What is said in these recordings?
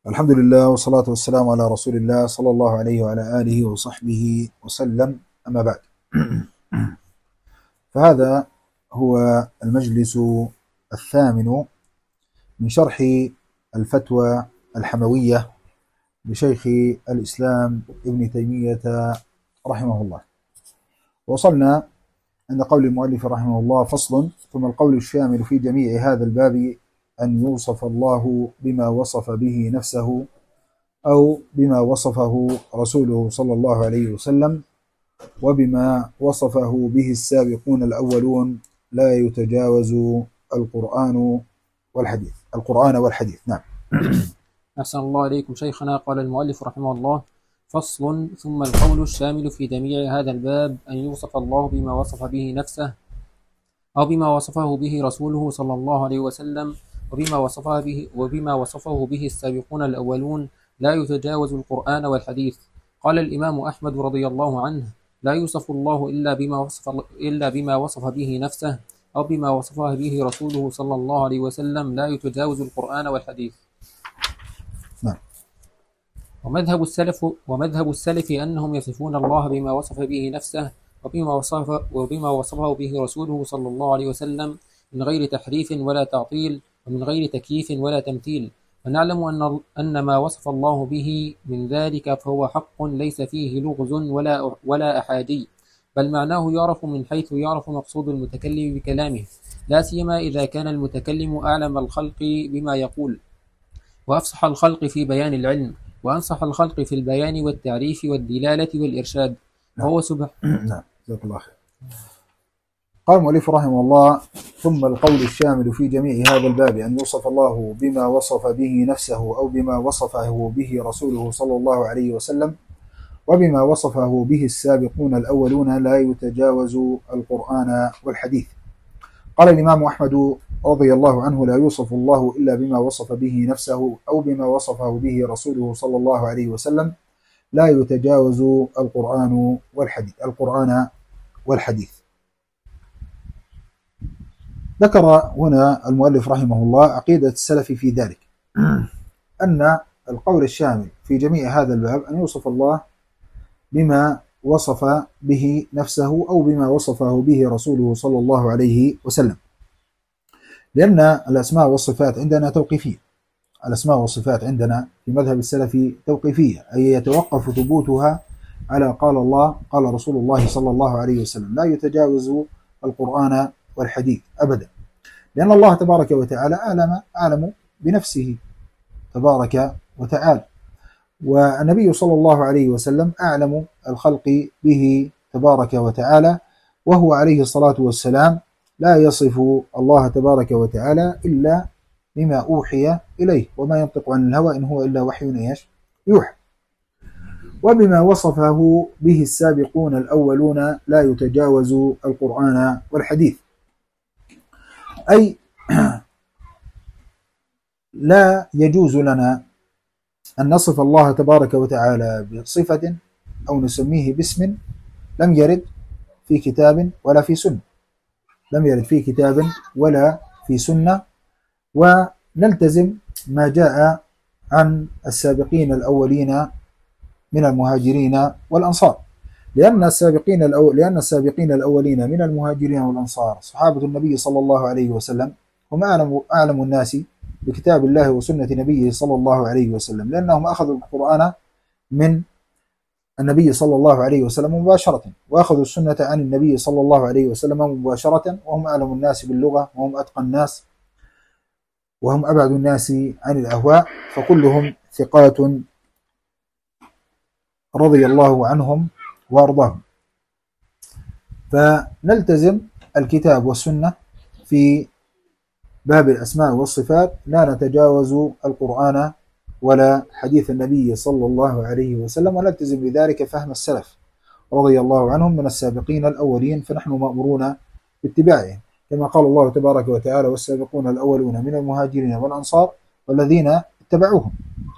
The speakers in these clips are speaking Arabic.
الحمد لله والصلاة والسلام على رسول الله صلى الله عليه وعلى آله وصحبه وسلم. أما بعد، فهذا هو المجلس الثامن من شرح الفتوى الحموية لشيخ الإسلام ابن تيمية رحمه الله. وصلنا عند قول المؤلف رحمه الله: فصل. ثم القول الشامل في جميع هذا الباب أن يوصف الله بما وصف به نفسه أو بما وصفه رسوله صلى الله عليه وسلم وبما وصفه به السابقون الأولون لا يتجاوز القرآن والحديث. نعم. أحسن الله عليكم شيخنا. قال المؤلف رحمه الله: فصل. ثم القول الشامل في جميع هذا الباب أن يوصف الله بما وصف به نفسه أو بما وصفه به رسوله صلى الله عليه وسلم وبما وصفه به السابقون الأولون لا يتجاوز القرآن والحديث. قال الإمام أحمد رضي الله عنه: لا يوصف الله إلا بما وصف به نفسه أو بما وصفه به رسوله صلى الله عليه وسلم لا يتجاوز القرآن والحديث. نعم. ومذهب السلف أنهم يصفون الله بما وصف به نفسه وبما وصفه به رسوله صلى الله عليه وسلم من غير تحريف ولا تعطيل ومن غير تكييف ولا تمثيل. ونعلم أن ما وصف الله به من ذلك فهو حق ليس فيه لغز ولا أحادي، بل معناه يعرف من حيث يعرف مقصود المتكلم بكلامه، لا سيما إذا كان المتكلم أعلم الخلق بما يقول وأفصح الخلق في بيان العلم وأنصح الخلق في البيان والتعريف والدلالة والإرشاد. وهو نعم. جزاك الله خير. قال المؤلف رحمه الله: ثم القول الشامل في جميع هذا الباب أن يوصف الله بما وصف به نفسه أو بما وصفه به رسوله صلى الله عليه وسلم وبما وصفه به السابقون الأولون لا يتجاوز القرآن والحديث. قال الإمام أحمد رضي الله عنه: لا يوصف الله إلا بما وصف به نفسه أو بما وصفه به رسوله صلى الله عليه وسلم لا يتجاوز القرآن والحديث. ذكر هنا المؤلف رحمه الله عقيدة السلف في ذلك، أن القول الشامل في جميع هذا الباب أن يوصف الله بما وصف به نفسه أو بما وصفه به رسوله صلى الله عليه وسلم، لأن الأسماء والصفات عندنا توقيفية. الأسماء والصفات عندنا في مذهب السلف توقيفية، أي يتوقف ثبوتها على قال الله قال رسول الله صلى الله عليه وسلم، لا يتجاوز القرآن والحديث أبدا، لأن الله تبارك وتعالى أعلم بنفسه تبارك وتعالى، والنبي صلى الله عليه وسلم أعلم الخلق به تبارك وتعالى، وهو عليه الصلاة والسلام لا يصف الله تبارك وتعالى إلا بما أوحي إليه، وما ينطق عن الهوى إن هو إلا وحي يوحى. وبما وصفه به السابقون الأولون لا يتجاوز القرآن والحديث، أي لا يجوز لنا أن نصف الله تبارك وتعالى بصفة أو نسميه باسم لم يرد في كتاب ولا في سنة، ونلتزم ما جاء عن السابقين الأولين من المهاجرين والأنصار، لأن السابقين الأولين من المهاجرين والأنصار صحابة النبي صلى الله عليه وسلم هم أعلم الناس بكتاب الله وسنة نبيه صلى الله عليه وسلم، لأنهم أخذوا القرآن من النبي صلى الله عليه وسلم مباشرة، وأخذوا السنة عن النبي صلى الله عليه وسلم مباشرة، وهم أعلم الناس باللغة وهم أتقى الناس وهم أبعد الناس عن الأهواء، فكلهم ثقات رضي الله عنهم وأرضاهم. فنلتزم الكتاب والسنة في باب الأسماء والصفات، لا نتجاوز القرآن ولا حديث النبي صلى الله عليه وسلم، ونلتزم بذلك فهم السلف رضي الله عنهم من السابقين الأولين، فنحن مأمورون باتباعهم، كما قال الله تبارك وتعالى: والسابقون الأولون من المهاجرين والأنصار والذين اتبعوهم.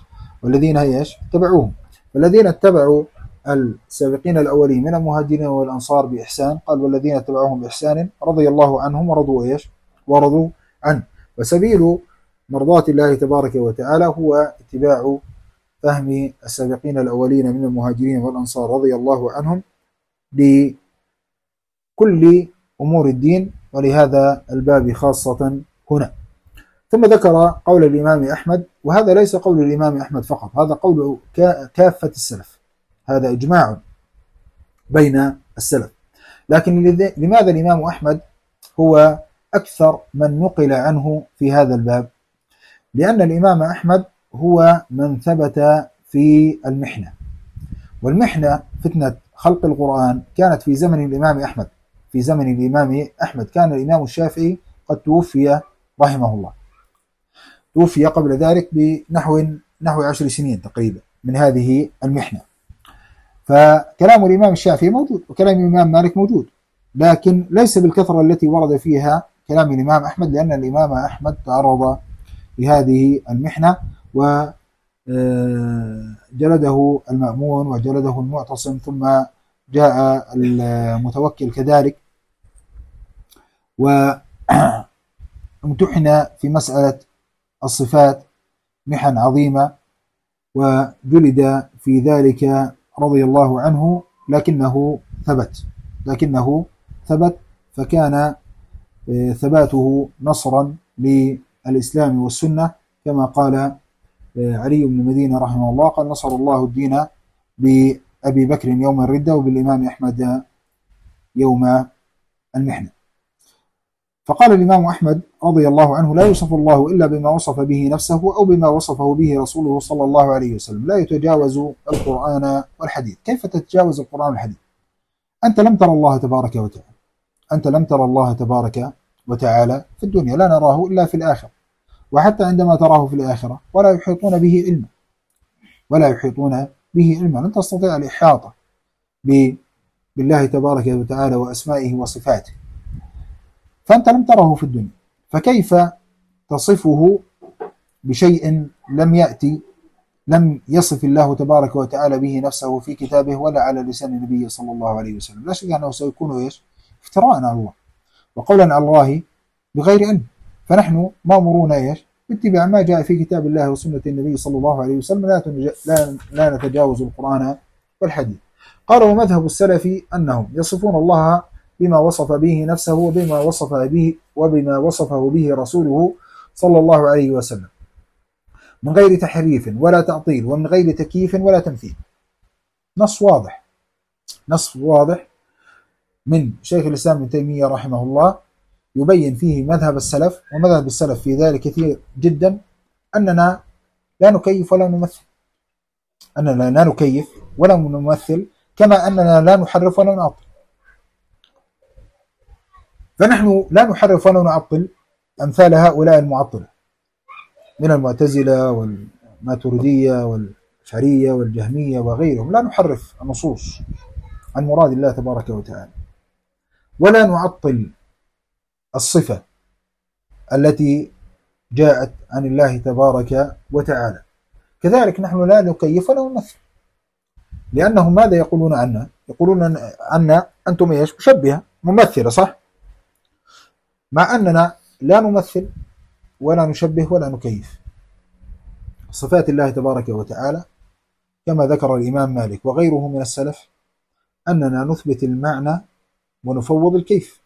فالذين اتبعوا السابقين الأولين من المهاجرين والأنصار بإحسان، قال: والذين اتبعوهم بإحسان رضي الله عنهم ورضوا عنه. وسبيل مرضاة الله تبارك وتعالى هو اتباع فهم السابقين الأولين من المهاجرين والأنصار رضي الله عنهم لكل أمور الدين، ولهذا الباب خاصة هنا. ثم ذكر قول الإمام أحمد، وهذا ليس قول الإمام أحمد فقط، هذا قول كافة السلف، هذا إجماع بين السلف. لكن لماذا الإمام أحمد هو أكثر من نقل عنه في هذا الباب؟ لأن الإمام أحمد هو من ثبت في المحنة، والمحنة فتنة خلق القرآن كانت في زمن الإمام أحمد. في زمن الإمام أحمد كان الإمام الشافعي قد توفي رحمه الله، توفي قبل ذلك بنحو 10 سنين تقريبا من هذه المحنة. فكلام الإمام الشافعي موجود وكلام الإمام مالك موجود، لكن ليس بالكثرة التي ورد فيها كلام الإمام أحمد، لأن الإمام أحمد تعرض لهذه المحنة وجلده المأمون وجلده المعتصم، ثم جاء المتوكل كذلك وامتحن في مسألة الصفات محن عظيمة، وجلد في ذلك رضي الله عنه، لكنه ثبت فكان ثباته نصرا للإسلام والسنة، كما قال علي بن المدينة رحمه الله، قال نصر الله الدين بأبي بكر يوم الردة وبالإمام أحمد يوم المحنة. فقال الإمام أحمد رضي الله عنه: لا يوصف الله إلا بما وصف به نفسه أو بما وصفه به رسوله صلى الله عليه وسلم، لا يتجاوز القرآن والحديث. كيف تتجاوز القرآن والحديث؟ أنت لم ترى الله تبارك وتعالى، أنت لم ترى الله تبارك وتعالى في الدنيا، لا نراه إلا في الآخرة، وحتى عندما تراه في الآخرة ولا يحيطون به علما، لن تستطيع الإحاطة بالله تبارك وتعالى وأسمائه وصفاته، فأنت لم تره في الدنيا، فكيف تصفه بشيء لم يصف الله تبارك وتعالى به نفسه في كتابه ولا على لسان النبي صلى الله عليه وسلم؟ لا شك أنه سيكون افتراء على الله وقولا على الله بغير علم. فنحن مأمورون باتباع ما جاء في كتاب الله وسنة النبي صلى الله عليه وسلم، لا نتجاوز القرآن والحديث. قال: ومذهب السلف أنهم يصفون الله بما وصف به نفسه وبما وصفه به رسوله صلى الله عليه وسلم، من غير تحريف ولا تعطيل ومن غير تكييف ولا تمثيل. نص واضح من شيخ الإسلام ابن تيمية رحمه الله يبين فيه مذهب السلف، ومذهب السلف في ذلك كثير جدا، أننا لا نكيف ولا نمثل، كما أننا لا نحرف ولا نعطل. فنحن لا نحرف ولا نعطل أمثال هؤلاء المعطلة من المعتزلة والماتريدية والأشعرية والجهمية وغيرهم، لا نحرف النصوص عن مراد الله تبارك وتعالى، ولا نعطل الصفة التي جاءت عن الله تبارك وتعالى. كذلك نحن لا نكيف ولا نمثل، لأنهم ماذا يقولون عنا؟ يقولون عنا أنتم مشبهة ممثلة، صح؟ مع أننا لا نمثل ولا نشبه ولا نكيف. صفات الله تبارك وتعالى كما ذكر الإمام مالك وغيره من السلف أننا نثبت المعنى ونفوض الكيف،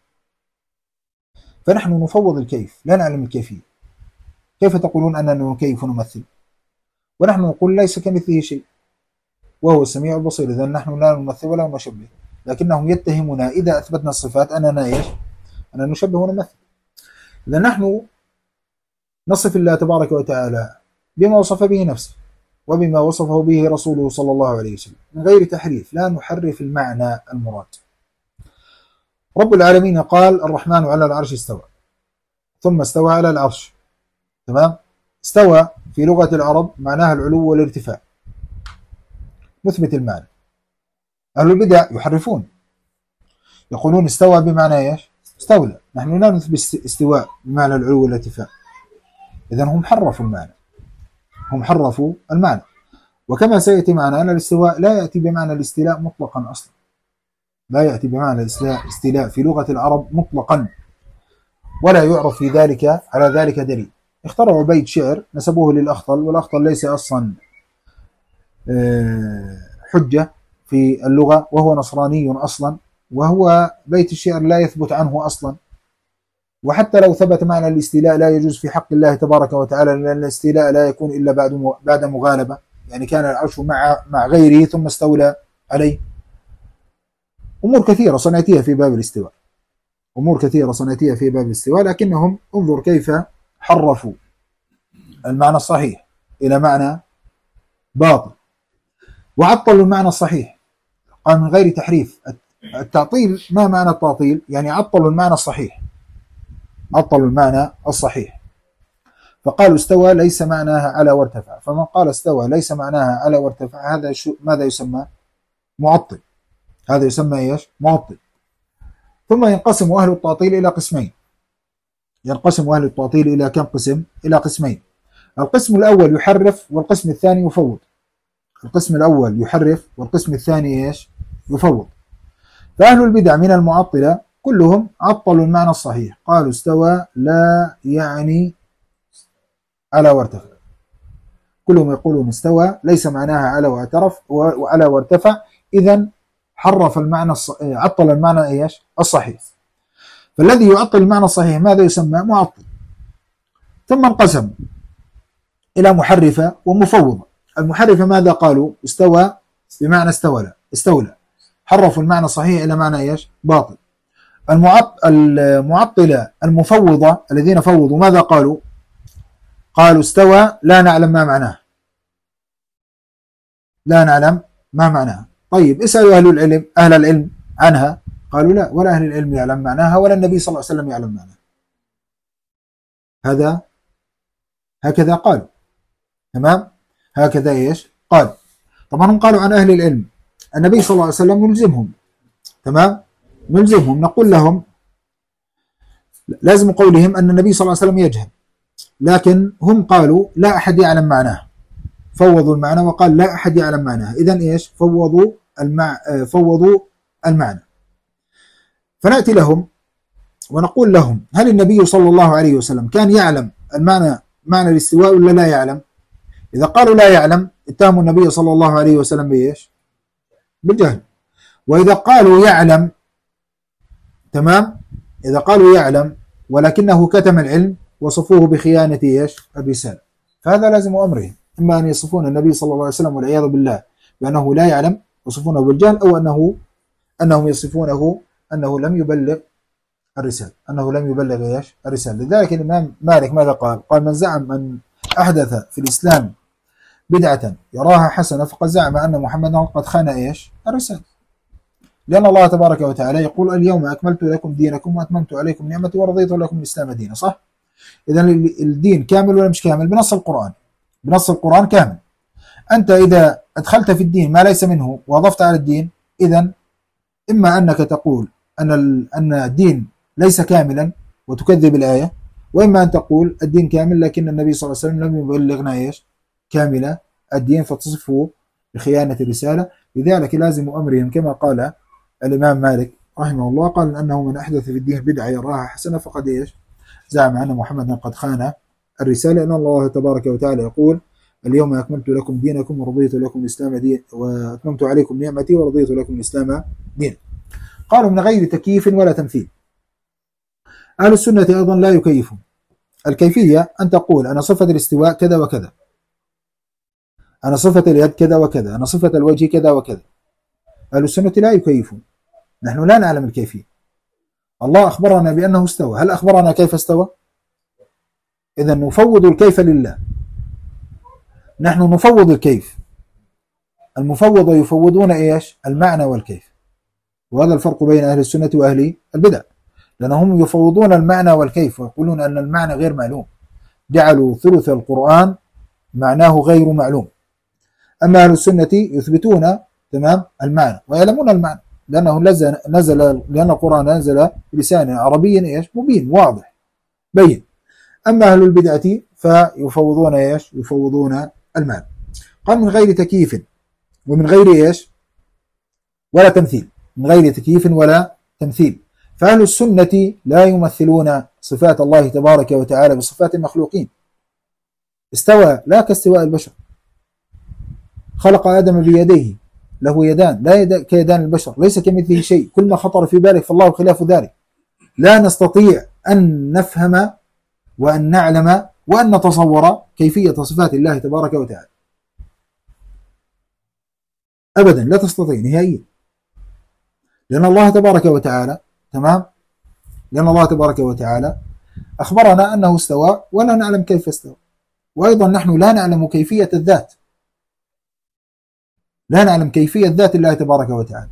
فنحن نفوض الكيف لا نعلم الكيفية. كيف تقولون أننا نكيف ونمثل ونحن نقول ليس كمثله شيء وهو السميع البصير؟ إذا نحن لا نمثل ولا نشبه، لكنهم يتهمنا إذا أثبتنا الصفات أننا نشبه ونمثل. إذا نحن نصف الله تبارك وتعالى بما وصف به نفسه وبما وصفه به رسوله صلى الله عليه وسلم من غير تحريف، لا نحرف المعنى المراد. رب العالمين قال: الرحمن على العرش استوى، ثم استوى على العرش. تمام؟ استوى في لغة العرب معناها العلو والارتفاع، نثبت المعنى. أهل البدع يحرفون، يقولون استوى بمعنى استولى. نحن لا نثبت استواء بمعنى العلو والارتفاع. إذن هم حرفوا المعنى. وكما سيأتي معنا أن الاستواء لا يأتي بمعنى الاستيلاء مطلقا أصلا، لا يأتي بمعنى الاستيلاء في لغة العرب مطلقا، ولا يعرف في ذلك على ذلك دليل. اخترعوا بيت شعر نسبوه للأخطل، والأخطل ليس أصلا حجة في اللغة، وهو نصراني أصلا، وهو بيت الشعر لا يثبت عنه أصلا. وحتى لو ثبت معنى الاستيلاء لا يجوز في حق الله تبارك وتعالى، لأن الاستيلاء لا يكون إلا بعد مغالبة، يعني كان العرش مع غيره ثم استولى عليه. أمور كثيرة صنعتيها في باب الاستواء، أمور كثيرة صنعتيها في باب الاستواء، لكنهم انظر كيف حرفوا المعنى الصحيح إلى معنى باطل، وعطلوا المعنى الصحيح. قال من غير تحريف. التعطيل ما معنى التعطيل؟ يعني عطلوا المعنى الصحيح، عطلوا المعنى الصحيح. فقالوا استوى ليس معناها على وارتفع، فمن قال استوى ليس معناها على وارتفع هذا ماذا يسمى؟ معطل. هذا يسمى ايش؟ معطل. ثم ينقسم أهل التعطيل إلى قسمين. ينقسم أهل التعطيل إلى كم قسم؟ إلى قسمين. القسم الأول يحرف، والقسم الثاني يفوض. القسم الأول يحرف، والقسم الثاني ايش؟ يفوض. فأهل البدع من المعطلة كلهم عطلوا المعنى الصحيح، قالوا استوى لا يعني على وارتفع. كلهم يقولون استوى ليس معناها على واعترف وعلى وارتفع، إذن حرف المعنى عطل المعنى ايش؟ الصحيح. فالذي يعطل المعنى الصحيح ماذا يسمى؟ معطل. ثم انقسم إلى محرفة ومفوضة. المحرفة ماذا قالوا؟ استوى بمعنى استولى، حرفوا المعنى الصحيح إلى معنى ايش؟ باطل. المعطلة المفوضة الذين فوضوا ماذا قالوا؟ قالوا استوى لا نعلم ما معناه، لا نعلم ما معناه. طيب اسألوا أهل العلم عنها، قالوا لا، ولا أهل العلم يعلم معناها، ولا النبي صلى الله عليه وسلم يعلم معناها. هكذا قالوا. تمام؟ هكذا ايش؟ قال. طبعا هم قالوا عن أهل العلم النبي صلى الله عليه وسلم نلزمهم. تمام؟ نلزمهم، نقول لهم لازم قولهم أن النبي صلى الله عليه وسلم يجهل، لكن هم قالوا لا أحد يعلم معناه، فوضوا المعنى وقال لا أحد يعلم معناه. إذن إيش؟ فوضوا المعنى. فنأتي لهم ونقول لهم هل النبي صلى الله عليه وسلم كان يعلم معنى الاستواء ولا لا يعلم؟ إذا قالوا لا يعلم اتهموا النبي صلى الله عليه وسلم بإيش؟ بالجهل. وإذا قالوا يعلم، تمام، إذا قالوا يعلم ولكنه كتم العلم وصفوه بخيانة ايش؟ الرسالة. فهذا لازم أمرهم، إما أن يصفون النبي صلى الله عليه وسلم والعياذ بالله بأنه لا يعلم وصفونه بالجهل، أو أنهم يصفونه أنه لم يبلغ الرسالة، أنه لم يبلغ ايش؟ الرسالة. لذلك الإمام مالك ماذا قال؟ قال من زعم أن أحدث في الإسلام بدعة يراها حسنة فقد زعم أن محمدا قد خان ايش؟ الرسالة. لأن الله تبارك وتعالى يقول اليوم أكملت لكم دينكم وأتممت عليكم نعمتي ورضيت لكم الإسلام دينا، صح؟ إذا الدين كامل ولا مش كامل؟ بنص القرآن، بنص القرآن كامل. أنت إذا أدخلت في الدين ما ليس منه وأضفت على الدين، إذا إما أنك تقول أن الدين ليس كاملا وتكذب الآية، وإما أن تقول الدين كامل لكن النبي صلى الله عليه وسلم لم يبلغنا إيش؟ كامل الدين، فتصفه بخيانة الرسالة. لذلك لازم أمرهم كما قال الإمام مالك رحمه الله، قال أنه من أحدث في الدين بدعة يراها حسنة فقد إيش؟ زعم أن محمدا قد خان الرسالة. أن الله تبارك وتعالى يقول اليوم أكملت لكم دينكم ورضيت لكم الإسلام دين وأتممت عليكم نعمتي ورضيت لكم الإسلام دين. قالوا من غير تكييف ولا تمثيل. أهل السنة أيضا لا يكيفون. الكيفية أن تقول أنا صفة الاستواء كذا وكذا، أنا صفة اليد كذا وكذا، أنا صفة الوجه كذا وكذا. أهل السنة لا يكيفون، نحن لا نعلم الكيفية. الله أخبرنا بأنه استوى، هل أخبرنا كيف استوى؟ إذا نفوض الكيف لله، نحن نفوض الكيف. المفوضة يفوضون إيش؟ المعنى والكيف. وهذا الفرق بين أهل السنة وأهل البدع، لأنهم يفوضون المعنى والكيف ويقولون أن المعنى غير معلوم، جعلوا ثلث القرآن معناه غير معلوم. أما أهل السنة يثبتون تمام المعنى ويعلمون المعنى، لأنه لأن القرآن نزل بلسان عربي إيش؟ مبين واضح بين. أما أهل البدعة فيفوضون إيش؟ يفوضون المعنى. قال من غير تكييف ومن غير إيش؟ ولا تمثيل، من غير تكييف ولا تمثيل. فأهل السنة لا يمثلون صفات الله تبارك وتعالى بصفات المخلوقين، استوى لا كاستواء البشر. خلق آدم بيديه، له يدان لا كيدان البشر، ليس كمثله شيء، كل ما خطر في بالك فالله خلاف ذلك. لا نستطيع أن نفهم وأن نعلم وأن نتصور كيفية صفات الله تبارك وتعالى أبدا، لا تستطيع نهائيا، لأن الله تبارك وتعالى تمام، لأن الله تبارك وتعالى أخبرنا أنه استوى ولا نعلم كيف استوى، وأيضا نحن لا نعلم كيفية الذات، لا نعلم كيفية ذات الله تبارك وتعالى.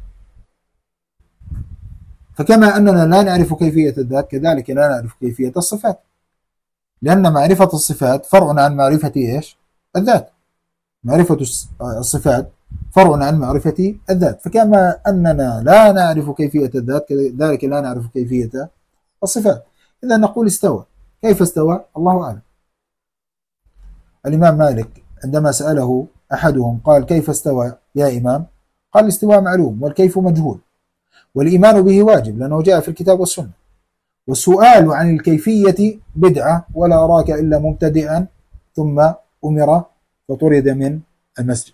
فكما أننا لا نعرف كيفية الذات كذلك لا نعرف كيفية الصفات، لأن معرفة الصفات فرع عن معرفة إيش؟ الذات. معرفة الصفات فرع عن معرفة الذات، فكما أننا لا نعرف كيفية الذات كذلك لا نعرف كيفية الصفات. إذا نقول استوى، كيف استوى؟ الله أعلم. الإمام مالك عندما سأله أحدهم قال كيف استوى يا إمام؟ قال الاستواء معلوم والكيف مجهول، والإيمان به واجب لأنه جاء في الكتاب والسنة، والسؤال عن الكيفية بدعة ولا أراك إلا مبتدئا، ثم أمر فطرد من المسجد.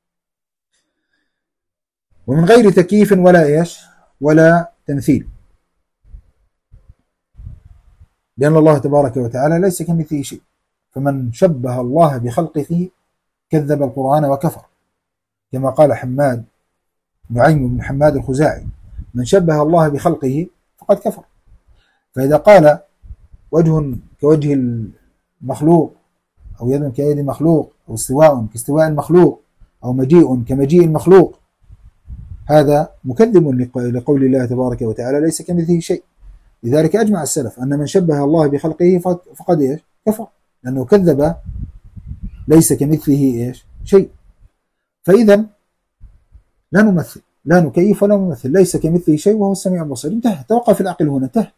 ومن غير تكييف ولا إيش ولا تمثيل، لأن الله تبارك وتعالى ليس كمثله شيء، فمن شبه الله بخلقه كذب القرآن وكفر، كما قال حماد نعيم بن حماد الخزاعي: من شبه الله بخلقه فقد كفر. فإذا قال وجه كوجه المخلوق، أو يد كيد المخلوق، أو استواء كاستواء المخلوق، أو مجيء كمجيء المخلوق، هذا مكذب لقول الله تبارك وتعالى ليس كمثله شيء. لذلك أجمع السلف أن من شبه الله بخلقه فقد إيش؟ كفر، لأنه كذب ليس كمثله إيش؟ شيء. فإذا لا نمثل، لا نكيف ولا نمثل، ليس كمثله شيء وهو السميع البصير. انتهى، توقف العقل هنا، انتهى.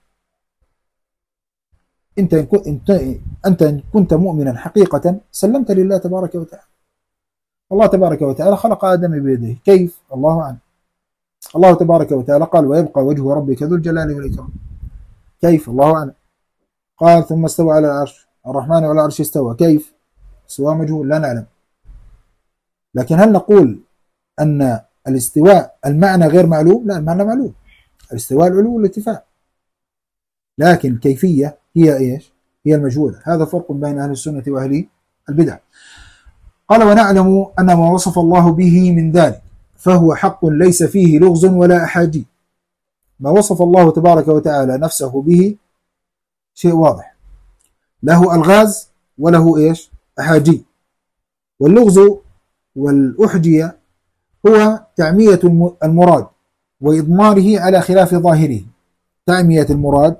أنت إن كنت مؤمنا حقيقة سلمت لله تبارك وتعالى. الله تبارك وتعالى خلق آدم بيده، كيف؟ الله أعلم. الله تبارك وتعالى قال ويبقى وجه ربك ذو الجلال والإكرام، كيف؟ الله أعلم. قال ثم استوى على العرش، الرحمن على العرش استوى، كيف؟ استواء مجهول لا نعلم. لكن هل نقول أن الاستواء المعنى غير معلوم؟ لا، المعنى معلوم، الاستواء العلو والارتفاع، لكن الكيفية هي إيش؟ هي المجهولة. هذا فرق بين أهل السنة وأهل البدع. قال ونعلم أن ما وصف الله به من ذلك فهو حق ليس فيه لغز ولا أحاجي. ما وصف الله تبارك وتعالى نفسه به شيء واضح، له ألغاز وله إيش؟ أحاجي. واللغز والأحجية هو تعمية المراد وإضماره على خلاف ظاهره، تعمية المراد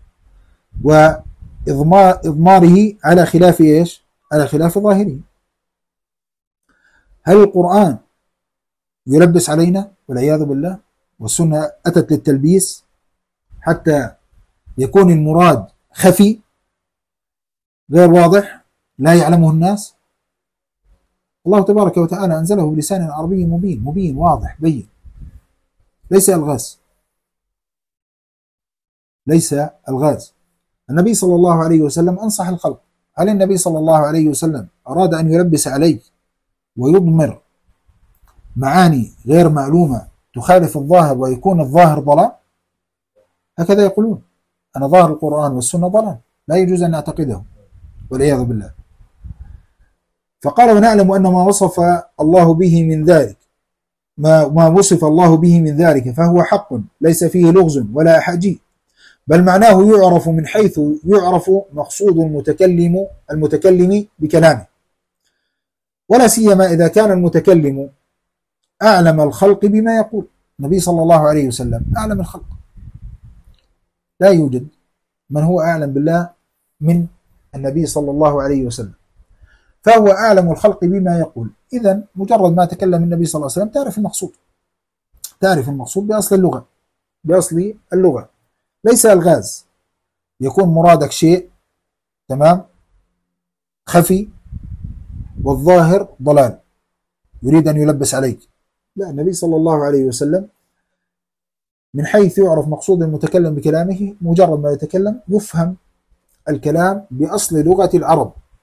وإضماره على خلاف إيش؟ على خلاف ظاهره. هل القرآن يلبس علينا والعياذ بالله، والسنة أتت للتلبيس حتى يكون المراد خفي غير واضح لا يعلمه الناس؟ الله تبارك وتعالى أنزله بلسان عربي مبين واضح بين، ليس ألغاز، ليس ألغاز. النبي صلى الله عليه وسلم أنصح الخلق. هل النبي صلى الله عليه وسلم أراد أن يلبس عليه ويضمر معاني غير معلومة تخالف الظاهر ويكون الظاهر ضلال؟ هكذا يقولون، أن ظاهر القرآن والسنة ضلال، لا يجوز أن نعتقده والعياذ بالله. فقال ونعلم أن ما وصف الله به من ذلك ما وصف الله به من ذلك فهو حق ليس فيه لغز ولا أحاجي، بل معناه يعرف من حيث يعرف مقصود المتكلم بكلامه، ولا سيما إذا كان المتكلم أعلم الخلق بما يقول. النبي صلى الله عليه وسلم أعلم الخلق، لا يوجد من هو أعلم بالله من النبي صلى الله عليه وسلم، فهو أعلم الخلق بما يقول. إذن مجرد ما تكلم النبي صلى الله عليه وسلم تعرف المقصود بأصل اللغة، ليس الغاز يكون مرادك شيء تمام خفي والظاهر ضلال يريد أن يلبس عليك. لا، النبي صلى الله عليه وسلم من حيث يعرف مقصود المتكلم بكلامه، مجرد ما يتكلم يفهم الكلام بأصل لغة العرب،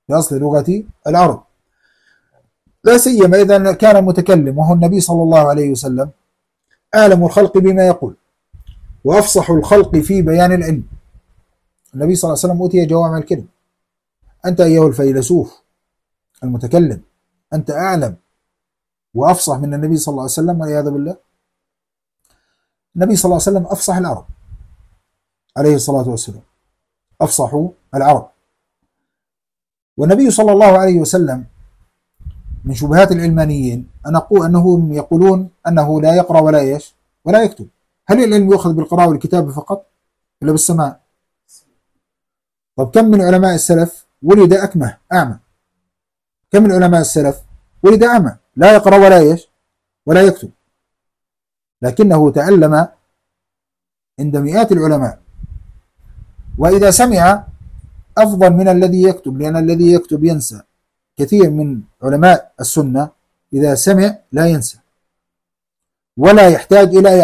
بأصل لغة العرب، لا سيما إذا كان المتكلم وهو النبي صلى الله عليه وسلم أعلم الخلق بما يقول وأفصح الخلق في بيان العلم. النبي صلى الله عليه وسلم أوتي جوامع الكلم. أنت أيها الفيلسوف المتكلم أنت أعلم وأفصح من النبي صلى الله عليه وسلم والعياذ بالله. النبي صلى الله عليه وسلم أفصح العرب عليه الصلاة والسلام، أفصح العرب. والنبي صلى الله عليه وسلم من شبهات العلمانيين أنهم يقولون أنه لا يقرأ ولا يكتب. هل العلم يؤخذ بالقراءة والكتابة فقط ولا بالسماع؟ طب كم من علماء السلف ولد أكمه أعمى؟ كم من علماء السلف ولد أعمى لا يقرأ ولا يكتب، لكنه تعلم عند مئات العلماء، وإذا سمع أفضل من الذي يكتب، لأن الذي يكتب ينسى. كثير من علماء السنة إذا سمع لا ينسى ولا يحتاج إلى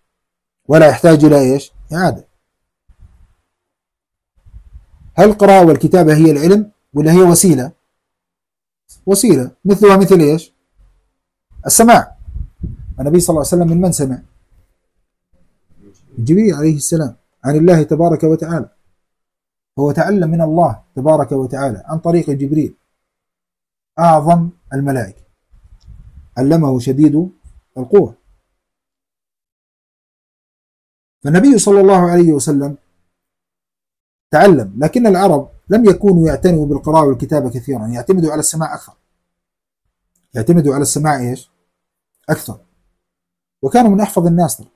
إعادة. هل القراءة والكتابة هي العلم ولا هي وسيلة مثلها مثل السماع؟ النبي صلى الله عليه وسلم من سمع؟ جبريل عليه السلام عن الله تبارك وتعالى، هو تعلم من الله تبارك وتعالى عن طريق جبريل أعظم الملائكة، علمه شديد القوة. فالنبي صلى الله عليه وسلم تعلم، لكن العرب لم يكونوا يعتنوا بالقراءة والكتابة كثيرا، يعتمدوا على السماع أكثر. وكانوا من أحفظ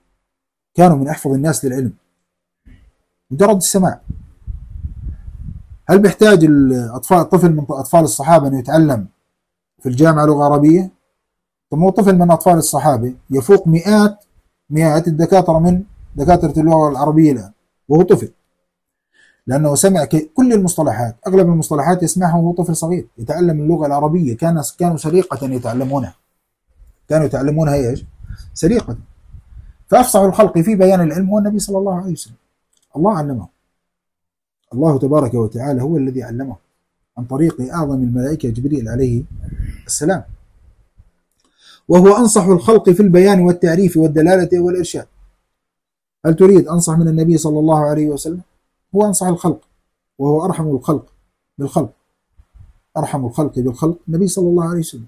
الناس للعلم، مجرد السماع. هل بيحتاج الطفل من أطفال الصحابة أن يتعلم في الجامعة لغة عربية؟ ثم طفل من أطفال الصحابة يفوق مئات الدكاترة من دكاترة اللغة العربية الآن وهو طفل، لأنه سمع كل المصطلحات، أغلب المصطلحات يسمعها وهو طفل صغير يتعلم اللغة العربية. كانوا سريقة يتعلمونها، سريقة. فأفصح الخلق في بيان العلم هو النبي صلى الله عليه وسلم. الله علمه، الله تبارك وتعالى هو الذي علمه عن طريق أعظم الملائكة جبريل عليه السلام، وهو أنصح الخلق في البيان والتعريف والدلالة والإرشاد. هل تريد أنصح من النبي صلى الله عليه وسلم؟ هو أنصح الخلق وهو أرحم الخلق بالخلق، النبي صلى الله عليه وسلم،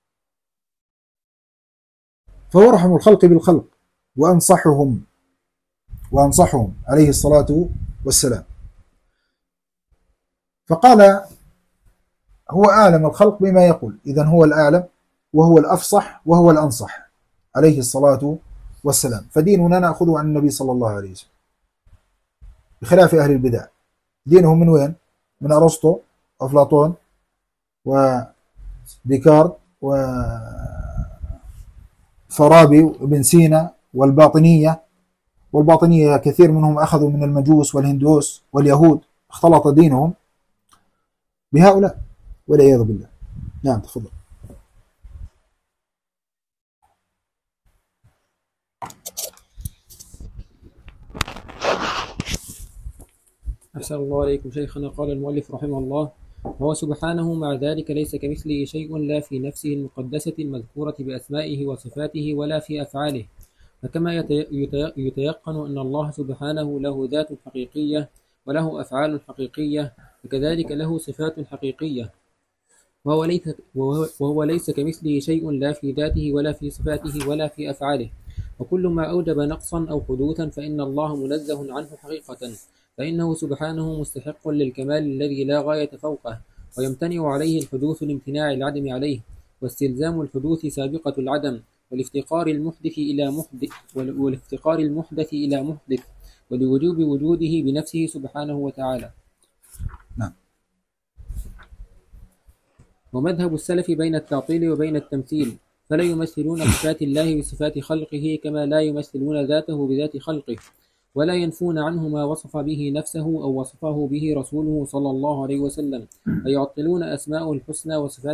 فهو أرحم الخلق بالخلق وأنصحهم عليه الصلاة والسلام. فقال هو أعلم الخلق بما يقول، إذن هو الأعلم وهو الأفصح وهو الأنصح عليه الصلاة والسلام. فديننا نأخذه عن النبي صلى الله عليه وسلم، بخلاف أهل البدع. دينهم من وين؟ من أرسطو وأفلاطون وديكارت وفارابي وابن سينا والباطنية كثير منهم أخذوا من المجوس والهندوس واليهود، اختلط دينهم بهؤلاء والعياذ بالله. نعم تفضل. أحسن الله عليكم شيخنا. قال المؤلف رحمه الله: وهو سبحانه مع ذلك ليس كمثله شيء، لا في نفسه المقدسة المذكورة بأسمائه وصفاته ولا في أفعاله. فكما يتيقن أن الله سبحانه له ذات حقيقية وله أفعال حقيقية، فكذلك له صفات حقيقية، وهو ليس كمثله شيء لا في ذاته ولا في صفاته ولا في أفعاله. وكل ما أوجب نقصا أو حدوثا فإن الله منزه عنه حقيقة، فإنه سبحانه مستحق للكمال الذي لا غاية فوقه، ويمتنع عليه الحدوث لامتناع العدم عليه، واستلزام الحدوث سابقة العدم، والافتقار المحدث إلى محدث، ولوجوب وجوده بنفسه سبحانه وتعالى. نعم. ومذهب السلف بين التعطيل وبين التمثيل، فلا يمثلون صفات الله بصفات خلقه كما لا يمثلون ذاته بذات خلقه، ولا ينفون عنه ما وصف به نفسه أو وصفه به رسوله صلى الله عليه وسلم، فيعطلون أسماءه الحسنى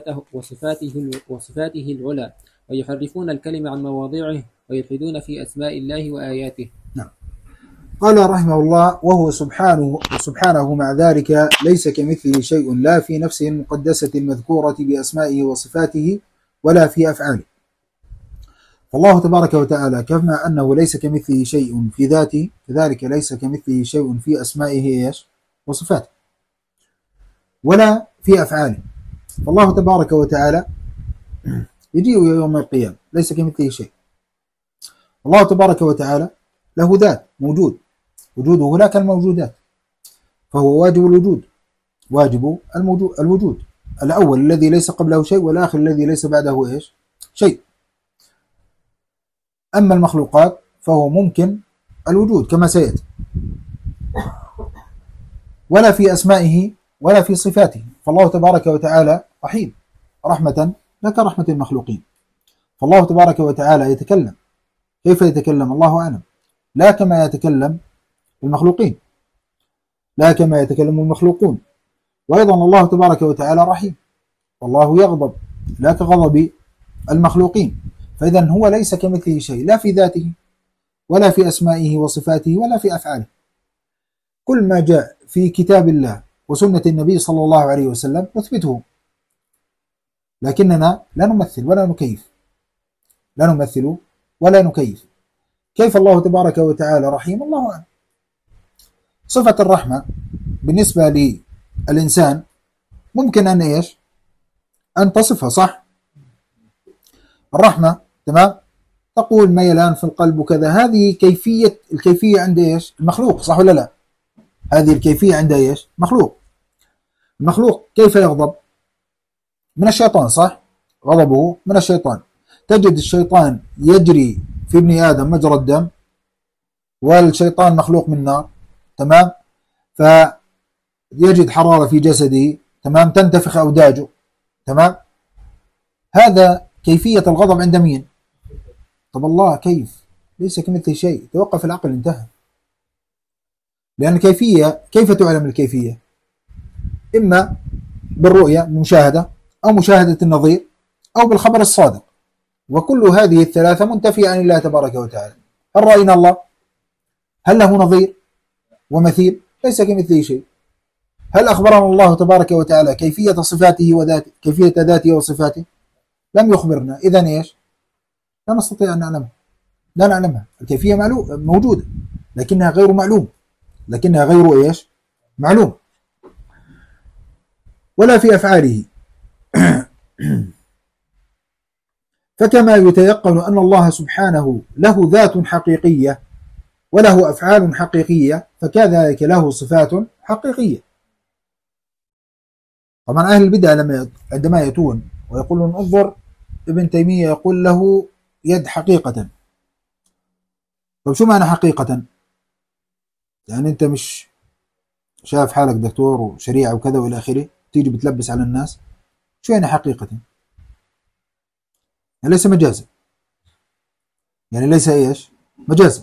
وصفاته العلى، ويحرفون الكلمة عن مواضعه، ويلحدون في أسماء الله وآياته. نعم. قال رحمه الله: وهو سبحانه مع ذلك ليس كمثله شيء لا في نفسه المقدسة المذكورة بأسمائه وصفاته ولا في أفعاله. فالله تبارك وتعالى كما أنه ليس كمثله شيء في ذاته كذلك ليس كمثله شيء في أسمائه وصفاته ولا في أفعاله. فالله تبارك وتعالى يجيء يوم القيامة ليس كمثله شيء. الله تبارك وتعالى له ذات موجود، وجوده لا كالموجودات، فهو واجب الوجود، واجب الوجود الأول الذي ليس قبله شيء، والآخر الذي ليس بعده شيء. أما المخلوقات فهو ممكن الوجود كما سيأتي، ولا في أسمائه ولا في صفاته. فالله تبارك وتعالى رحيم رحمة لا كرحمة المخلوقين. فالله تبارك وتعالى يتكلم، كيف يتكلم الله أعلم، لا كما يتكلم المخلوقين، لا كما يتكلم المخلوقون. وأيضا الله تبارك وتعالى رحيم، والله يغضب لا كغضب المخلوقين. فإذا هو ليس كمثله شيء لا في ذاته ولا في أسمائه وصفاته ولا في أفعاله. كل ما جاء في كتاب الله وسنة النبي صلى الله عليه وسلم نثبته، لكننا لا نمثل ولا نكيف، لا نمثل ولا نكيف. كيف الله تبارك وتعالى رحيم؟ الله أعلم. صفة الرحمة بالنسبة للإنسان ممكن أن تصفها صح؟ الرحمة تمام، تقول ميلان في القلب وكذا، هذه الكيفية عند المخلوق صح ولا لا؟ هذه الكيفية عند مخلوق. المخلوق كيف يغضب؟ من الشيطان صح؟ غضبه من الشيطان. تجد الشيطان يجري في ابن آدم مجرى الدم، والشيطان مخلوق من نار تمام، فيجد حرارة في جسده تمام، تنتفخ أوداجه تمام. هذا كيفية الغضب عند مين؟ طب الله كيف؟ ليس كمثله شيء، توقف العقل انتهى. لأن الكيفية كيف تعلم الكيفية؟ إما بالرؤية المشاهدة، أو مشاهدة النظير، أو بالخبر الصادق، وكل هذه الثلاثة منتفية عن الله تبارك وتعالى. هل رأينا الله؟ هل له نظير ومثيل؟ ليس كمثله شيء. هل أخبرنا الله تبارك وتعالى كيفية صفاته وذاته، كيفية ذاته وصفاته؟ لم يخبرنا. إذن لا نستطيع أن نعلمها، لا نعلمها. الكيفية موجودة لكنها غير معلوم، لكنها غير معلوم. ولا في أفعاله. فكما يتيقن أن الله سبحانه له ذات حقيقية وله أفعال حقيقية، فكذلك له صفات حقيقية. طبعا أهل البدع عندما يأتون ويقولون انظر ابن تيمية يقول له يد حقيقة. طب شو معنى حقيقة؟ يعني أنت مش شايف حالك دكتور وشريعة وكذا وإلى آخره، تيجي بتلبس على الناس؟ شو يعني حقيقة؟ يعني ليس مجازا، يعني ليس مجازا.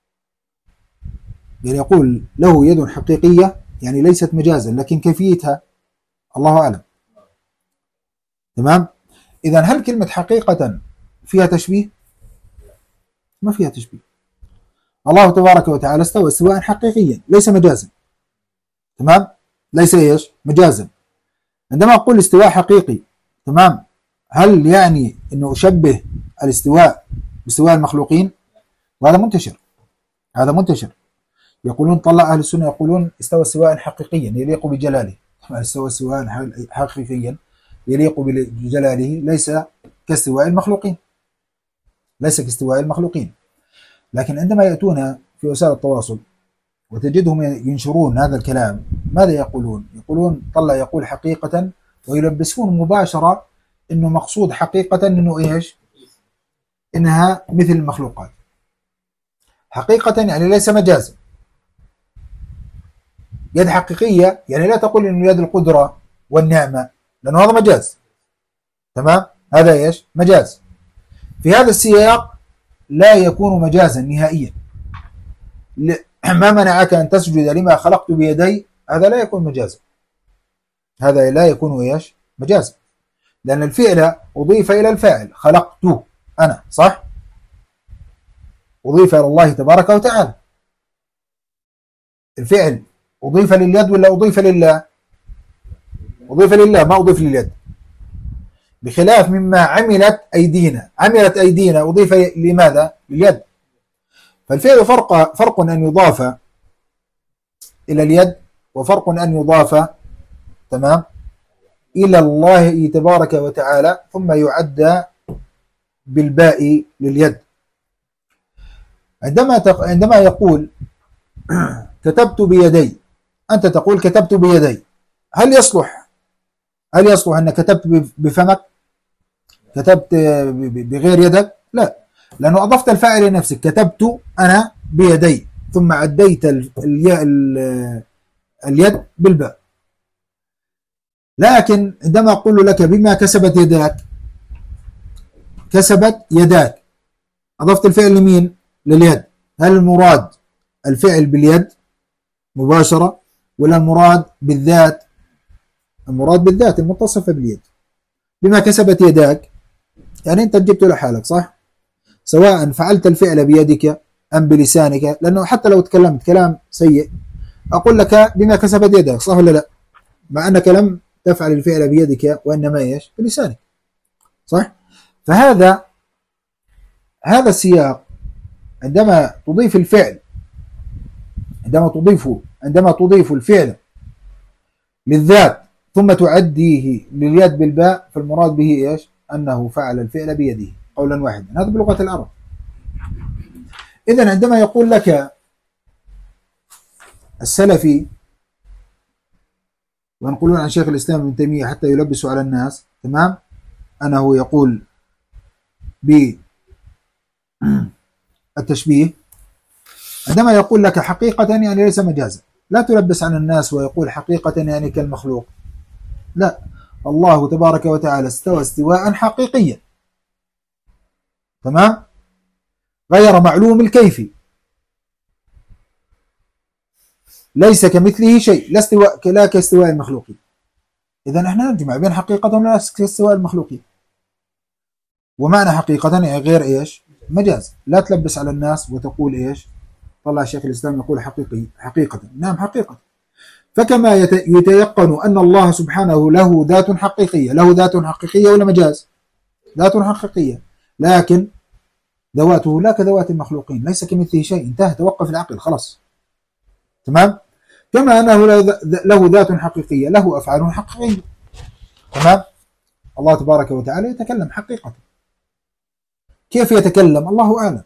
يعني يقول له يد حقيقية يعني ليست مجازا، لكن كيفيتها الله أعلم. تمام. إذا هل كلمة حقيقة فيها تشبيه؟ ما فيها تشبيه. الله تبارك وتعالى استوى استواء حقيقيا ليس مجازا. تمام، ليس مجازا. عندما أقول استواء حقيقي تمام، هل يعني أنه أشبه الاستواء باستواء المخلوقين؟ وهذا منتشر، هذا منتشر. يقولون طلع أهل السنة يقولون استوى استواء حقيقيا يليق بجلاله. استوى استواء حقيقيا يليق بجلاله ليس كاستواء المخلوقين، ليس كاستواء المخلوقين. لكن عندما يأتون في وسائل التواصل وتجدهم ينشرون هذا الكلام، ماذا يقولون؟ يقولون طلع يقول حقيقة، ويلبسون مباشرة إنه مقصود حقيقة إنه إنها مثل المخلوقات. حقيقة يعني ليس مجازا. يد حقيقية يعني لا تقول إنه يد القدرة والنعمة، لأنه هذا مجاز. تمام، هذا مجاز. في هذا السياق لا يكون مجازا نهائيا. ما منعك أن تسجد لما خلقت بيدي؟ هذا لا يكون مجازا، هذا لا يكون مجازا، لأن الفعل أضيف إلى الفاعل. خلقت أنا صح، أضيف إلى الله تبارك وتعالى. الفعل أضيف لليد ولا أضيف لله؟ أضيف لله ما أضيف لليد، بخلاف مما عملت أيدينا. عملت أيدينا أضيف لماذا؟ لليد. فالفعل فرق أن يضاف إلى اليد، وفرق أن يضاف تمام إلى الله تبارك وتعالى ثم يعد بالباء لليد. عندما يقول كتبت بيدي، أنت تقول كتبت بيدي، هل يصلح أن كتبت بفمك؟ كتبت بغير يدك؟ لا، لأنه أضفت الفاعل لنفسك. كتبت أنا بيدي ثم عديت اليد بالباء. لكن عندما أقول لك بما كسبت يداك، كسبت يداك، أضفت الفعل لمين؟ لليد. هل المراد الفعل باليد مباشرة ولا المراد بالذات؟ المراد بالذات المتصفة باليد. بما كسبت يداك يعني أنت جبت لحالك، صح؟ سواء فعلت الفعل بيدك أم بلسانك، لأنه حتى لو تكلمت كلام سيء أقول لك بما كسبت يدك، صح ولا لا؟ مع أنك لم تفعل الفعل بيدك وإنما إيش؟ بلسانك، صح؟ فهذا السياق عندما تضيف الفعل، عندما تضيف الفعل للذات ثم تعديه لليد بالباء، فالمراد به إيش؟ أنه فعل الفعل بيده قولا واحدا. هذا بلغة العرب. إذن عندما يقول لك السلفي، وينقلون عن شيخ الإسلام ابن تيمية حتى يلبسوا على الناس، تمام، أنه يقول بالتشبيه، عندما يقول لك حقيقة يعني ليس مجازا، لا تلبس على الناس ويقول حقيقة يعني كالمخلوق، لا، الله تبارك وتعالى استوى استواء حقيقيا، تمام، غير معلوم الكيف، ليس كمثله شيء، لا كاستواء المخلوقين. إذا احنا نجمع بين حقيقة ولا كاستواء المخلوقين. ومعنى حقيقة يعني غير ايش؟ مجاز. لا تلبس على الناس وتقول ايش؟ طلع شيخ الإسلام يقول حقيقة. نعم حقيقة. فكما يتيقن أن الله سبحانه له ذات حقيقية، له ذات حقيقية ولا مجاز؟ ذات حقيقية، لكن ذواته لا كذوات المخلوقين، ليس كمثله شيء، انتهى، توقف العقل خلاص، تمام. كما أنه له ذات حقيقية، له أفعال حقيقية، تمام. الله تبارك وتعالى يتكلم حقيقة. كيف يتكلم؟ الله أعلم.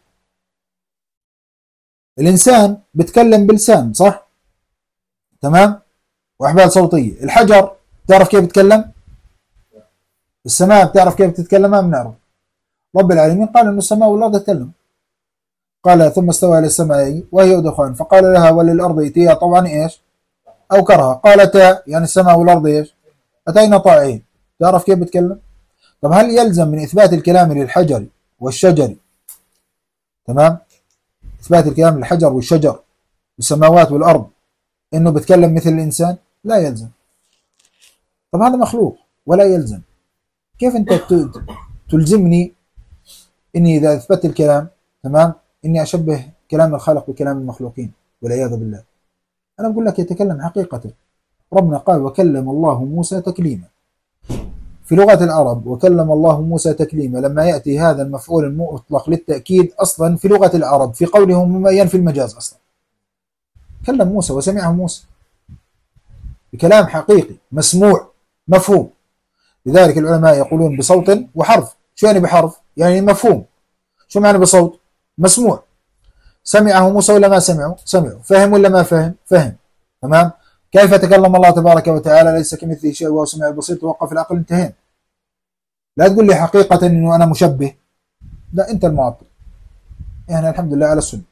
الإنسان بيتكلم بلسان، صح؟ تمام، وأحبال صوتية. الحجر تعرف كيف يتكلم؟ السماء بتعرف كيف تتكلم؟ ما بنعرف. رب العالمين قال إن السماء والأرض تتكلم، قال ثم استوى إلى السماء وهي دخان فقال لها وللأرض ائتيا طوعا إيش أو كرها، قالتا يعني السماء والأرض إيش أتينا طائعين. تعرف كيف بتكلم؟ طب هل يلزم من إثبات الكلام للحجر والشجر، تمام، إثبات الكلام للحجر والشجر والسماوات والأرض إنه بتكلم مثل الإنسان؟ لا يلزم. طب هذا مخلوق ولا يلزم. كيف أنت تلزمني إني إذا أثبت الكلام، تمام، إني أشبه كلام الخالق بكلام المخلوقين والعياذ بالله؟ أنا بقول لك يتكلم حقيقة. ربنا قال وكلم الله موسى تكليما. في لغة العرب وكلم الله موسى تكليما لما يأتي هذا المفعول المطلق للتأكيد أصلا في لغة العرب في قولهم مما ينفي المجاز أصلا. كلم موسى وسمعه موسى بكلام حقيقي مسموع مفهوم. لذلك العلماء يقولون بصوت وحرف. شو يعني بحرف؟ يعني مفهوم. شو معنى بصوت؟ مسموع. سمعه موسى ولا ما سمعه؟ سمعه. فهم ولا ما فهم؟ فهم. تمام. كيف تكلم الله تبارك وتعالى ليس كمثله شيء وهو السميع البصير؟ توقف العقل، انتهينا. لا تقول لي حقيقة انه انا مشبه، لا انت المعطل. يعني الحمد لله على السنة.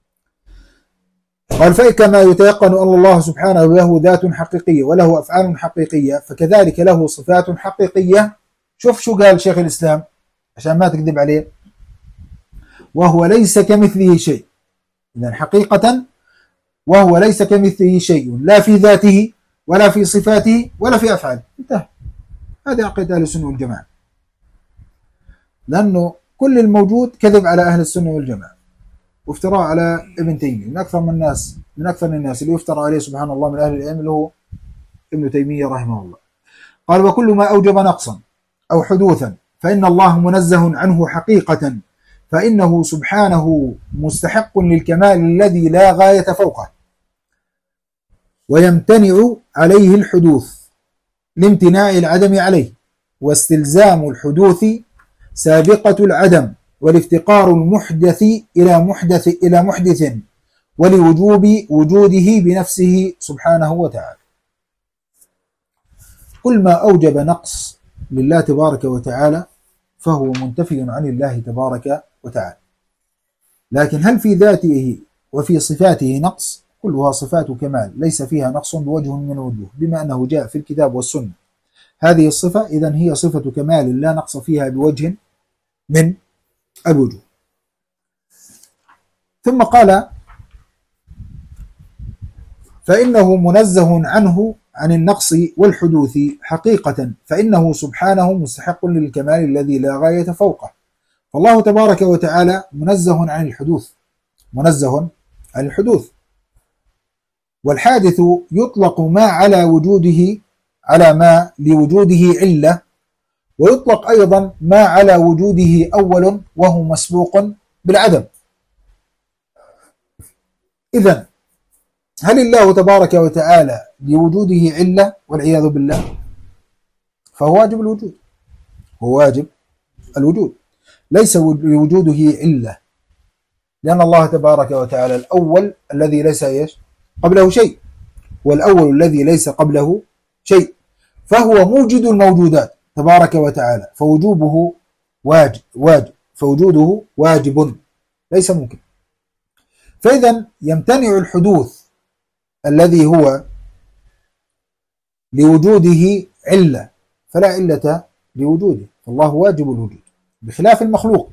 قال فكما يتيقن أن الله سبحانه له ذات حقيقية وله أفعال حقيقية فكذلك له صفات حقيقية. شوف شو قال شيخ الإسلام عشان ما تكذب عليه، وهو ليس كمثله شيء. إذن حقيقة وهو ليس كمثله شيء لا في ذاته ولا في صفاته ولا في أفعاله. انتهى. هذه عقيدة أهل السنة والجماعة، لأنه كل الموجود كذب على أهل السنة والجماعة. وافتراء على ابن تيمية من أكثر الناس اللي يفترى عليه سبحان الله من أهل العلم اللي هو ابن تيمية رحمه الله. قال وكل ما أوجب نقصا أو حدوثا فإن الله منزه عنه حقيقة، فإنه سبحانه مستحق للكمال الذي لا غاية فوقه، ويمتنع عليه الحدوث لامتناع العدم عليه، واستلزام الحدوث سابقة العدم، والافتقار المحدث إلى محدث ولوجوب وجوده بنفسه سبحانه وتعالى. كل ما أوجب نقص لله تبارك وتعالى فهو منتفي عن الله تبارك وتعالى، لكن هل في ذاته وفي صفاته نقص؟ كلها صفات كمال ليس فيها نقص بوجه من الوجوه، بما أنه جاء في الكتاب والسنة هذه الصفة، إذن هي صفة كمال لا نقص فيها بوجه من الوجوه. ثم قال فإنه منزه عنه عن النقص والحدوث حقيقة، فإنه سبحانه مستحق للكمال الذي لا غاية فوقه. فالله تبارك وتعالى منزه عن الحدوث، والحادث يطلق ما على وجوده على ما لوجوده علة، ويطلق أيضا ما على وجوده أول وهو مسبوق بالعدم. إذن هل الله تبارك وتعالى لوجوده علة والعياذ بالله؟ فهو واجب الوجود، هو واجب الوجود، ليس لوجوده علة، لأن الله تبارك وتعالى الأول الذي ليس قبله شيء، والأول الذي ليس قبله شيء، فهو موجد الموجودات تبارك وتعالى، فوجوده واجب ليس ممكن. فإذا يمتنع الحدوث الذي هو لوجوده علة، فلا علة لوجوده، فالله واجب الوجود، بخلاف المخلوق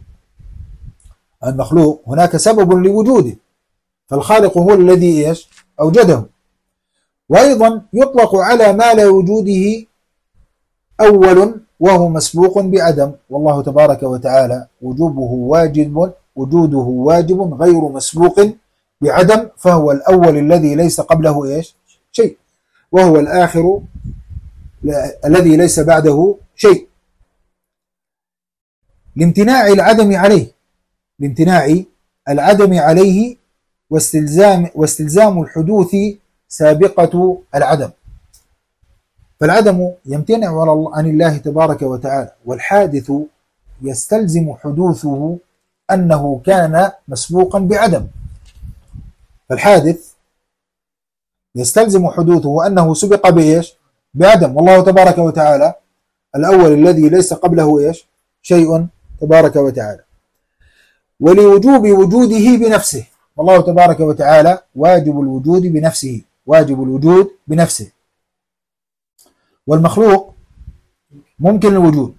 هناك سبب لوجوده، فالخالق هو الذي أوجده. وأيضا يطلق على ما لا وجوده أول وهو مسبوق بعدم، والله تبارك وتعالى وجوده واجب غير مسبوق بعدم، فهو الأول الذي ليس قبله شيء، وهو الآخر الذي ليس بعده شيء، لامتناع العدم عليه واستلزام الحدوث سابقة العدم. فالعدم يمتنع عن الله تبارك وتعالى، والحادث يستلزم حدوثه أنه كان مسبوقا بعدم، فالحادث يستلزم حدوثه أنه سبق بعدم، والله تبارك وتعالى الأول الذي ليس قبله شيء تبارك وتعالى، ولوجوب وجوده بنفسه، والله تبارك وتعالى واجب الوجود بنفسه، والمخلوق ممكن الوجود.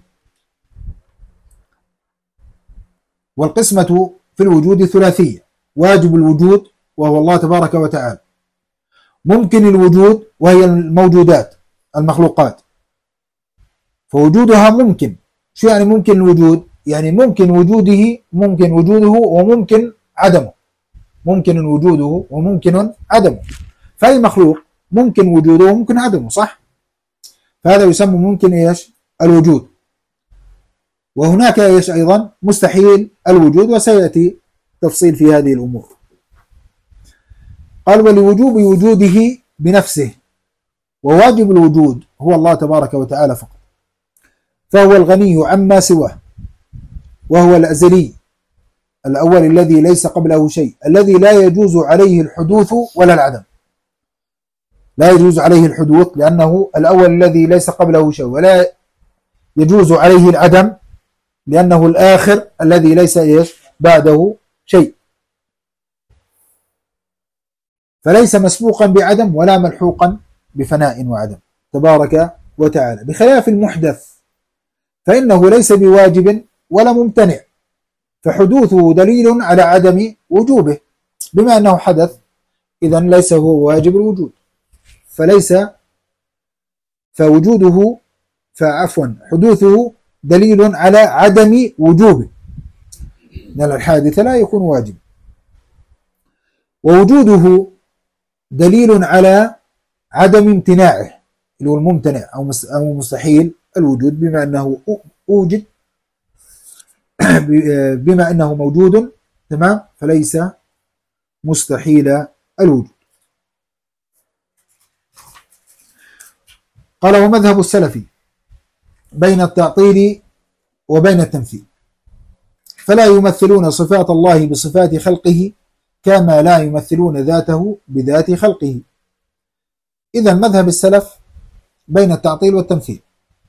والقسمة في الوجود ثلاثية: واجب الوجود وهو الله تبارك وتعالى، ممكن الوجود وهي الموجودات المخلوقات، فوجودها ممكن. شو يعني ممكن الوجود؟ يعني ممكن وجوده وممكن عدمه، فأي مخلوق ممكن وجوده وممكن عدمه، صح؟ فهذا يسمى ممكن الوجود. وهناك أيضا مستحيل الوجود، وسيأتي تفصيل في هذه الأمور. قال ولوجوب وجوده بنفسه، وواجب الوجود هو الله تبارك وتعالى فقط، فهو الغني عما سواه، وهو الأزلي الأول الذي ليس قبله شيء، الذي لا يجوز عليه الحدوث ولا العدم، لا يجوز عليه الحدوث لأنه الأول الذي ليس قبله شيء، ولا يجوز عليه العدم لأنه الآخر الذي ليس بعده شيء، فليس مسبوقا بعدم ولا ملحوقا بفناء وعدم تبارك وتعالى، بخلاف المحدث فإنه ليس بواجب ولا ممتنع، فحدوثه دليل على عدم وجوبه، بما أنه حدث إذن ليس هو واجب الوجود، حدوثه دليل على عدم وجوبه، لأن الحادث لا يكون واجب، ووجوده دليل على عدم امتناعه اللي هو الممتنع أو مستحيل الوجود، بما أنه أوجد بما أنه موجود، تمام، فليس مستحيل الوجود. قال: ومذهب السلف بين التعطيل وبين التمثيل، فلا يمثلون صفات الله بصفات خلقه كما لا يمثلون ذاته بذات خلقه. إذا مذهب السلف بين التعطيل والتمثيل،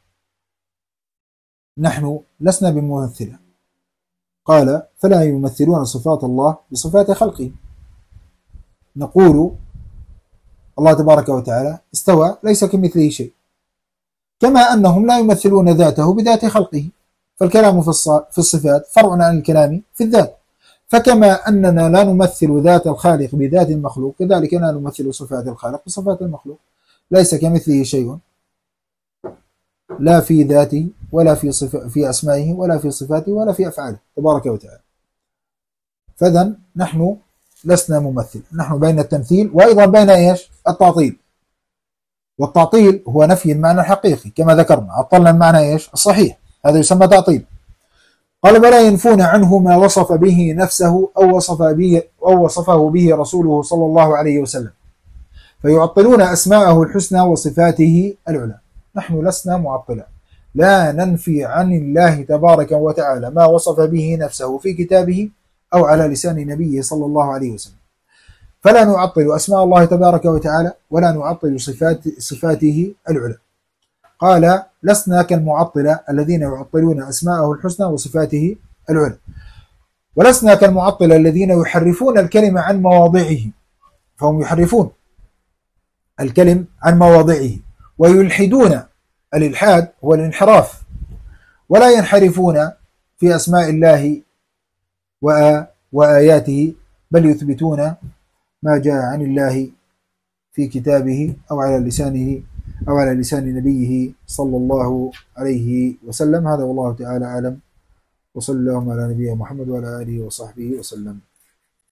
نحن لسنا بممثلة. قال: فلا يمثلون صفات الله بصفات خلقه، نقول الله تبارك وتعالى استوى ليس كمثله شيء، كما أنهم لا يمثلون ذاته بذات خلقه، فالكلام في الصفات فرع عن الكلام في الذات، فكما أننا لا نمثل ذات الخالق بذات المخلوق كذلك لا نمثل صفات الخالق بصفات المخلوق، ليس كمثله شيء لا في ذاته ولا في أسمائه ولا في صفاته ولا في أفعاله تبارك وتعالى. فإذا نحن لسنا ممثل، نحن بين التمثيل وأيضا بين إيش؟ التعطيل. والتعطيل هو نفي المعنى الحقيقي كما ذكرنا، عطلنا المعنى إيش؟ الصحيح، هذا يسمى تعطيل. قال: ولا ينفون عنه ما وصف به نفسه أو وصفه به رسوله صلى الله عليه وسلم، فيعطلون أسماءه الحسنى وصفاته العلى. نحن لسنا معطلة، لا ننفي عن الله تبارك وتعالى ما وصف به نفسه في كتابه أو على لسان نبيه صلى الله عليه وسلم، فلا نعطل أسماء الله تبارك وتعالى ولا نعطل صفاته العلى. قال: لسنا كالمعطلة الذين يعطلون أسماءه الحسنى وصفاته العلى، ولسنا كالمعطلة الذين يحرفون الكلمة عن مواضعه، فهم يحرفون الكلم عن مواضعه ويلحدون، الإلحاد هو الانحراف، ولا ينحرفون في أسماء الله وآياته، بل يثبتون ما جاء عن الله في كتابه أو على لسانه أو على لسان نبيه صلى الله عليه وسلم. هذا والله تعالى أعلم، وصلى اللهم على نبينا محمد وعلى آله وصحبه وسلم.